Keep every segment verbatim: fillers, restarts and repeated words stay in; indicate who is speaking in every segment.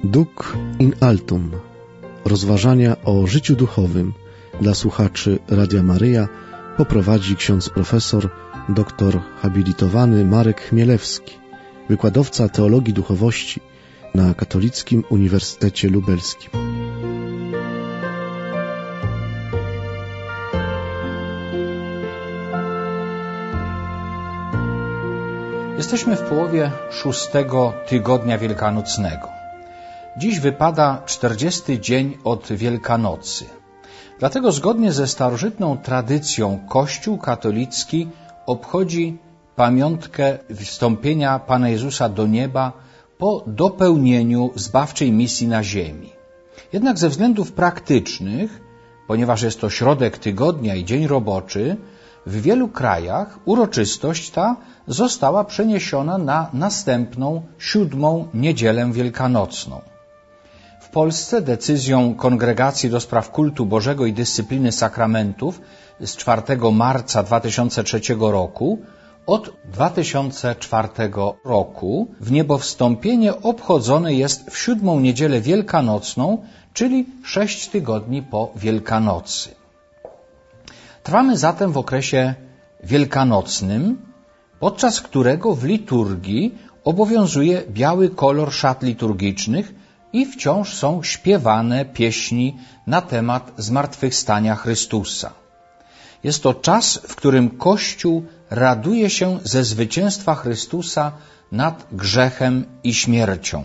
Speaker 1: Duc in altum. Rozważania o życiu duchowym dla słuchaczy Radia Maryja poprowadzi ksiądz profesor doktor habilitowany Marek Chmielewski, wykładowca teologii duchowości na Katolickim Uniwersytecie Lubelskim.
Speaker 2: Jesteśmy w połowie szóstego tygodnia wielkanocnego. Dziś wypada czterdziesty dzień od Wielkanocy. Dlatego zgodnie ze starożytną tradycją Kościół katolicki obchodzi pamiątkę wstąpienia Pana Jezusa do nieba po dopełnieniu zbawczej misji na ziemi. Jednak ze względów praktycznych, ponieważ jest to środek tygodnia i dzień roboczy, w wielu krajach uroczystość ta została przeniesiona na następną, siódmą niedzielę wielkanocną. W Polsce decyzją Kongregacji do Spraw Kultu Bożego i Dyscypliny Sakramentów z czwartego marca dwa tysiące trzeciego roku od dwa tysiące czwartego roku wniebowstąpienie obchodzone jest w siódmą niedzielę wielkanocną, czyli sześć tygodni po Wielkanocy. Trwamy zatem w okresie wielkanocnym, podczas którego w liturgii obowiązuje biały kolor szat liturgicznych i wciąż są śpiewane pieśni na temat zmartwychwstania Chrystusa. Jest to czas, w którym Kościół raduje się ze zwycięstwa Chrystusa nad grzechem i śmiercią.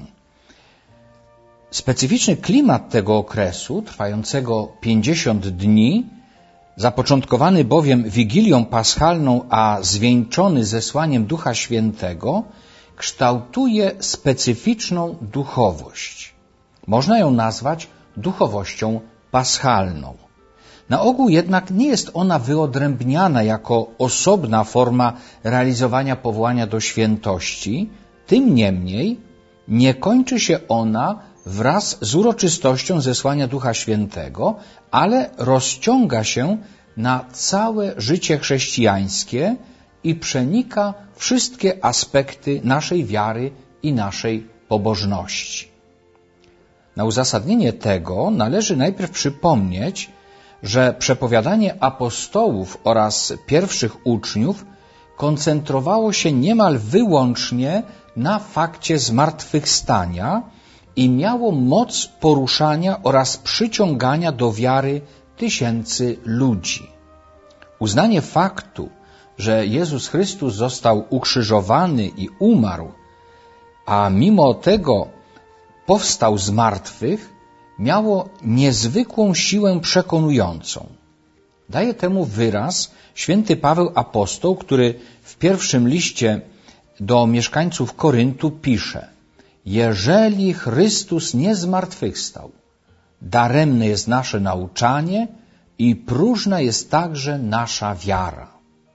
Speaker 2: Specyficzny klimat tego okresu, trwającego pięćdziesiąt dni, zapoczątkowany bowiem Wigilią Paschalną, a zwieńczony zesłaniem Ducha Świętego, kształtuje specyficzną duchowość. Można ją nazwać duchowością paschalną. Na ogół jednak nie jest ona wyodrębniana jako osobna forma realizowania powołania do świętości, tym niemniej nie kończy się ona wraz z uroczystością zesłania Ducha Świętego, ale rozciąga się na całe życie chrześcijańskie i przenika wszystkie aspekty naszej wiary i naszej pobożności. Na uzasadnienie tego należy najpierw przypomnieć, że przepowiadanie apostołów oraz pierwszych uczniów koncentrowało się niemal wyłącznie na fakcie zmartwychwstania i miało moc poruszania oraz przyciągania do wiary tysięcy ludzi. Uznanie faktu, że Jezus Chrystus został ukrzyżowany i umarł, a mimo tego powstał z martwych, miało niezwykłą siłę przekonującą. Daje temu wyraz święty Paweł apostoł, który w pierwszym liście do mieszkańców Koryntu pisze: jeżeli Chrystus nie zmartwychwstał, daremne jest nasze nauczanie i próżna jest także nasza wiara.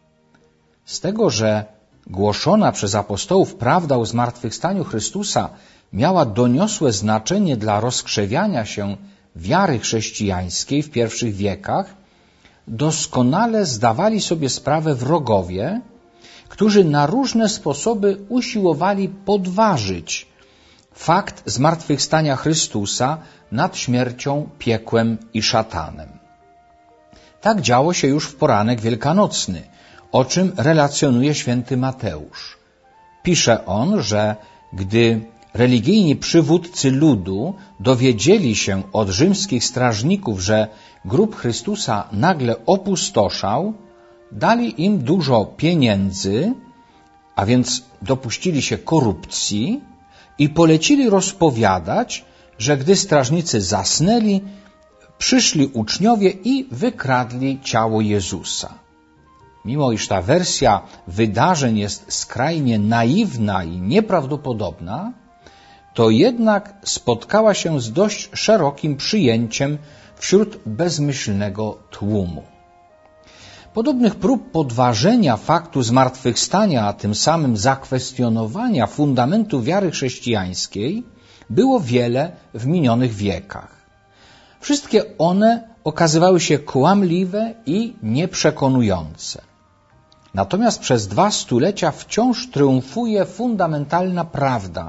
Speaker 2: Z tego, że głoszona przez apostołów prawda o zmartwychwstaniu Chrystusa miała doniosłe znaczenie dla rozkrzewiania się wiary chrześcijańskiej w pierwszych wiekach, doskonale zdawali sobie sprawę wrogowie, którzy na różne sposoby usiłowali podważyć fakt zmartwychwstania Chrystusa nad śmiercią, piekłem i szatanem. Tak działo się już w poranek wielkanocny, o czym relacjonuje święty Mateusz. Pisze on, że gdy religijni przywódcy ludu dowiedzieli się od rzymskich strażników, że grób Chrystusa nagle opustoszał, dali im dużo pieniędzy, a więc dopuścili się korupcji i polecili rozpowiadać, że gdy strażnicy zasnęli, przyszli uczniowie i wykradli ciało Jezusa. Mimo iż ta wersja wydarzeń jest skrajnie naiwna i nieprawdopodobna, to jednak spotkała się z dość szerokim przyjęciem wśród bezmyślnego tłumu. Podobnych prób podważenia faktu zmartwychwstania, a tym samym zakwestionowania fundamentu wiary chrześcijańskiej było wiele w minionych wiekach. Wszystkie one okazywały się kłamliwe i nieprzekonujące. Natomiast przez dwa stulecia wciąż triumfuje fundamentalna prawda,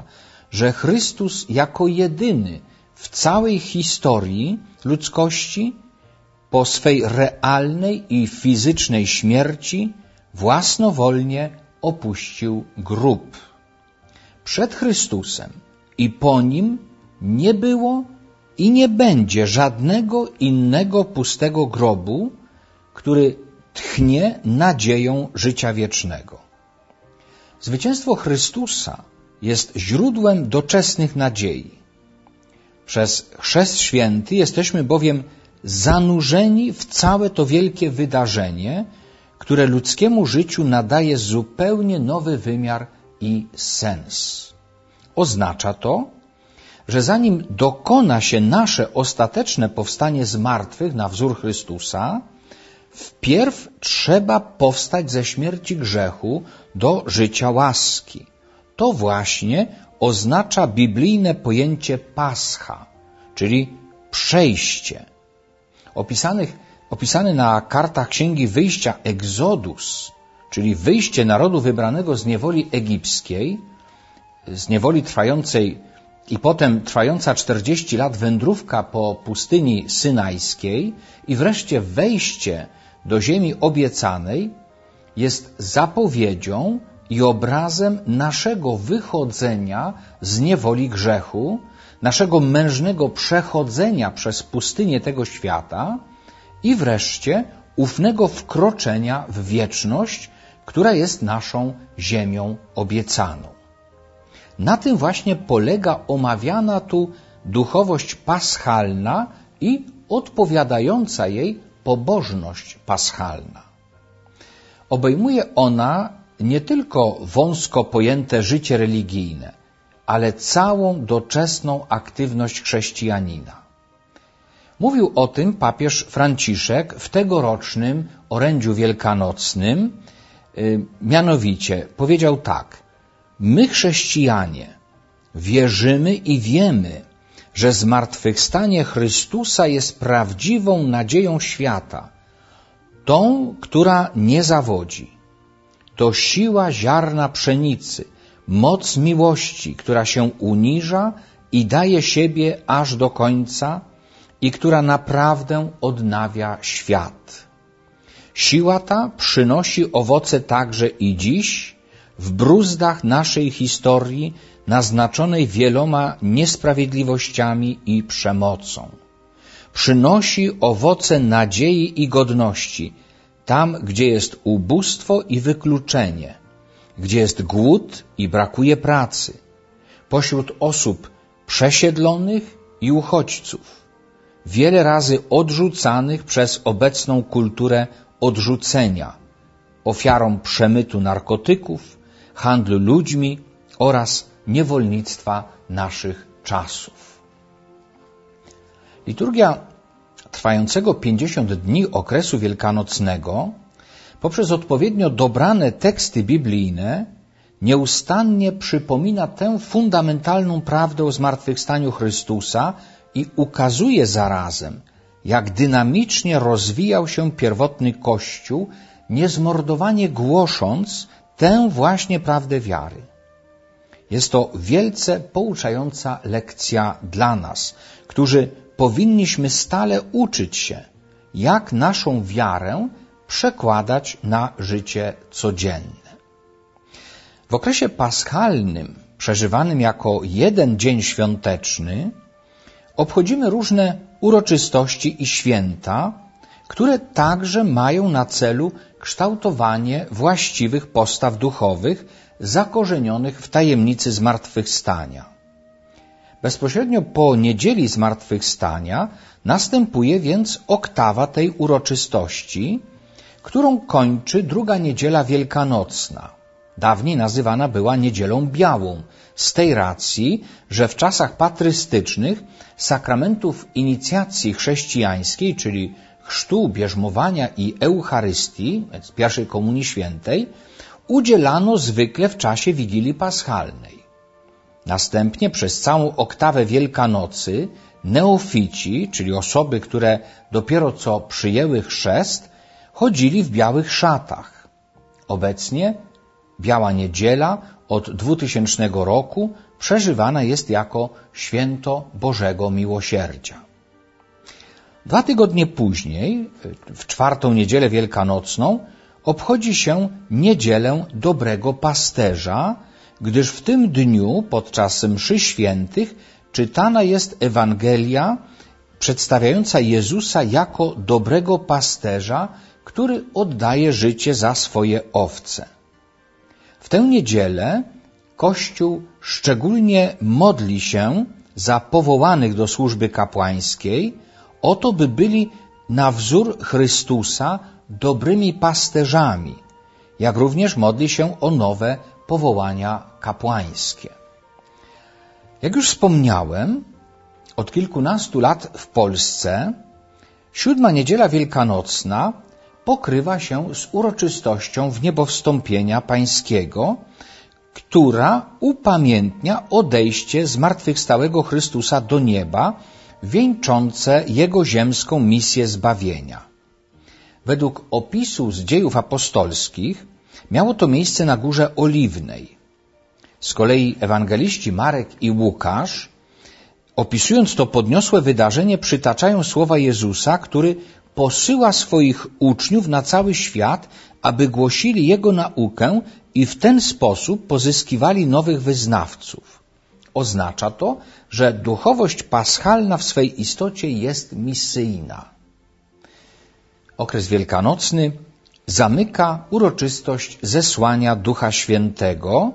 Speaker 2: że Chrystus jako jedyny w całej historii ludzkości po swej realnej i fizycznej śmierci własnowolnie opuścił grób. Przed Chrystusem i po Nim nie było i nie będzie żadnego innego pustego grobu, który tchnie nadzieją życia wiecznego. Zwycięstwo Chrystusa jest źródłem doczesnych nadziei. Przez Chrzest Święty jesteśmy bowiem zanurzeni w całe to wielkie wydarzenie, które ludzkiemu życiu nadaje zupełnie nowy wymiar i sens. Oznacza to, że zanim dokona się nasze ostateczne powstanie z martwych na wzór Chrystusa, wpierw trzeba powstać ze śmierci grzechu do życia łaski. To właśnie oznacza biblijne pojęcie Pascha, czyli przejście. Opisanych, opisany na kartach Księgi Wyjścia Egzodus, czyli wyjście narodu wybranego z niewoli egipskiej, z niewoli trwającej i potem trwająca czterdzieści lat wędrówka po pustyni synajskiej i wreszcie wejście do ziemi obiecanej, jest zapowiedzią i obrazem naszego wychodzenia z niewoli grzechu, naszego mężnego przechodzenia przez pustynię tego świata i wreszcie ufnego wkroczenia w wieczność, która jest naszą ziemią obiecaną. Na tym właśnie polega omawiana tu duchowość paschalna i odpowiadająca jej pobożność paschalna. Obejmuje ona nie tylko wąsko pojęte życie religijne, ale całą doczesną aktywność chrześcijanina. Mówił o tym papież Franciszek w tegorocznym orędziu wielkanocnym, yy, mianowicie powiedział tak: my chrześcijanie wierzymy i wiemy, że zmartwychwstanie Chrystusa jest prawdziwą nadzieją świata, tą, która nie zawodzi. To siła ziarna pszenicy, moc miłości, która się uniża i daje siebie aż do końca i która naprawdę odnawia świat. Siła ta przynosi owoce także i dziś, w bruzdach naszej historii naznaczonej wieloma niesprawiedliwościami i przemocą. Przynosi owoce nadziei i godności tam, gdzie jest ubóstwo i wykluczenie, gdzie jest głód i brakuje pracy, pośród osób przesiedlonych i uchodźców, wiele razy odrzucanych przez obecną kulturę odrzucenia, ofiarą przemytu narkotyków, handlu ludźmi oraz niewolnictwa naszych czasów. Liturgia trwającego pięćdziesiąt dni okresu wielkanocnego poprzez odpowiednio dobrane teksty biblijne nieustannie przypomina tę fundamentalną prawdę o zmartwychwstaniu Chrystusa i ukazuje zarazem, jak dynamicznie rozwijał się pierwotny Kościół, niezmordowanie głosząc tę właśnie prawdę wiary. Jest to wielce pouczająca lekcja dla nas, którzy powinniśmy stale uczyć się, jak naszą wiarę przekładać na życie codzienne. W okresie paschalnym, przeżywanym jako jeden dzień świąteczny, obchodzimy różne uroczystości i święta, które także mają na celu kształtowanie właściwych postaw duchowych zakorzenionych w tajemnicy zmartwychwstania. Bezpośrednio po niedzieli zmartwychwstania następuje więc oktawa tej uroczystości, którą kończy druga niedziela wielkanocna. Dawniej nazywana była Niedzielą Białą, z tej racji, że w czasach patrystycznych sakramentów inicjacji chrześcijańskiej, czyli chrztu, bierzmowania i Eucharystii, więc pierwszej Komunii Świętej, udzielano zwykle w czasie Wigilii Paschalnej. Następnie przez całą oktawę Wielkanocy neofici, czyli osoby, które dopiero co przyjęły chrzest, chodzili w białych szatach. Obecnie Biała Niedziela od dwutysięcznego roku przeżywana jest jako święto Bożego Miłosierdzia. Dwa tygodnie później, w czwartą niedzielę wielkanocną, obchodzi się Niedzielę Dobrego Pasterza, gdyż w tym dniu podczas mszy świętych czytana jest Ewangelia przedstawiająca Jezusa jako dobrego pasterza, który oddaje życie za swoje owce. W tę niedzielę Kościół szczególnie modli się za powołanych do służby kapłańskiej, o to, by byli na wzór Chrystusa dobrymi pasterzami, jak również modli się o nowe powołania kapłańskie. Jak już wspomniałem, od kilkunastu lat w Polsce siódma niedziela wielkanocna pokrywa się z uroczystością Wniebowstąpienia Pańskiego, która upamiętnia odejście zmartwychwstałego Chrystusa do nieba, wieńczące Jego ziemską misję zbawienia. Według opisu z Dziejów Apostolskich miało to miejsce na Górze Oliwnej. Z kolei ewangeliści Marek i Łukasz, opisując to podniosłe wydarzenie, przytaczają słowa Jezusa, który posyła swoich uczniów na cały świat, aby głosili Jego naukę i w ten sposób pozyskiwali nowych wyznawców. Oznacza to, że duchowość paschalna w swej istocie jest misyjna. Okres wielkanocny zamyka uroczystość zesłania Ducha Świętego,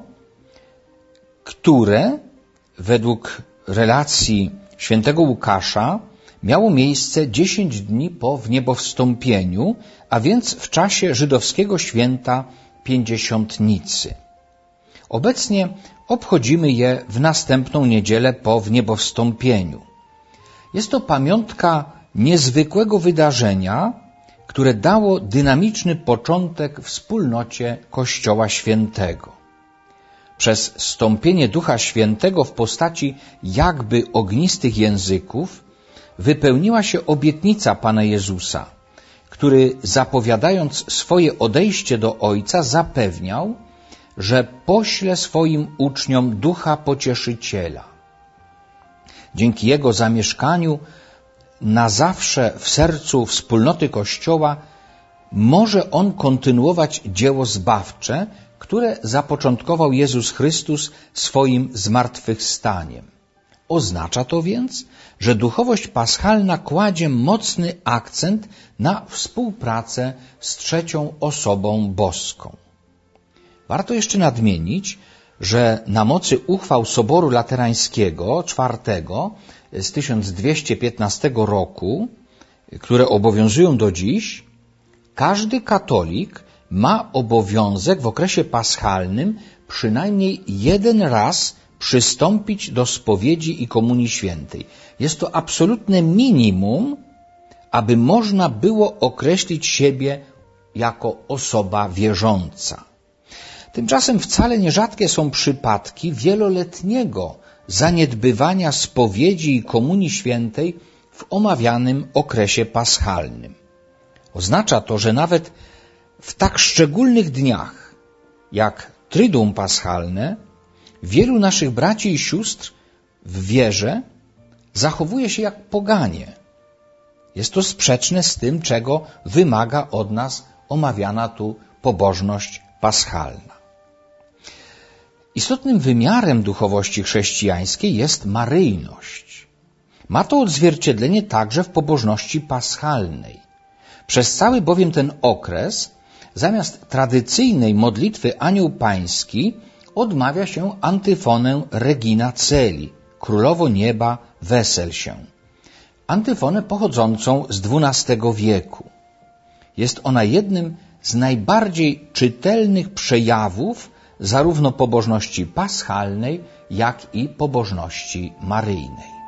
Speaker 2: które według relacji świętego Łukasza miało miejsce dziesięć dni po wniebowstąpieniu, a więc w czasie żydowskiego święta Pięćdziesiątnicy. Obecnie obchodzimy je w następną niedzielę po wniebowstąpieniu. Jest to pamiątka niezwykłego wydarzenia, które dało dynamiczny początek wspólnocie Kościoła Świętego. Przez zstąpienie Ducha Świętego w postaci jakby ognistych języków wypełniła się obietnica Pana Jezusa, który zapowiadając swoje odejście do Ojca zapewniał, że pośle swoim uczniom Ducha Pocieszyciela. Dzięki Jego zamieszkaniu na zawsze w sercu wspólnoty Kościoła może On kontynuować dzieło zbawcze, które zapoczątkował Jezus Chrystus swoim zmartwychwstaniem. Oznacza to więc, że duchowość paschalna kładzie mocny akcent na współpracę z trzecią osobą boską. Warto jeszcze nadmienić, że na mocy uchwał Soboru Laterańskiego czwartego z tysiąc dwieście piętnastego roku, które obowiązują do dziś, każdy katolik ma obowiązek w okresie paschalnym przynajmniej jeden raz przystąpić do spowiedzi i komunii świętej. Jest to absolutne minimum, aby można było określić siebie jako osoba wierząca. Tymczasem wcale nierzadkie są przypadki wieloletniego zaniedbywania spowiedzi i komunii świętej w omawianym okresie paschalnym. Oznacza to, że nawet w tak szczególnych dniach jak Tryduum Paschalne wielu naszych braci i sióstr w wierze zachowuje się jak poganie. Jest to sprzeczne z tym, czego wymaga od nas omawiana tu pobożność paschalna. Istotnym wymiarem duchowości chrześcijańskiej jest maryjność. Ma to odzwierciedlenie także w pobożności paschalnej. Przez cały bowiem ten okres, zamiast tradycyjnej modlitwy Anioł Pański, odmawia się antyfonę Regina Celi, Królowo Nieba, wesel się. Antyfonę pochodzącą z dwunastego wieku. Jest ona jednym z najbardziej czytelnych przejawów zarówno pobożności paschalnej, jak i pobożności maryjnej.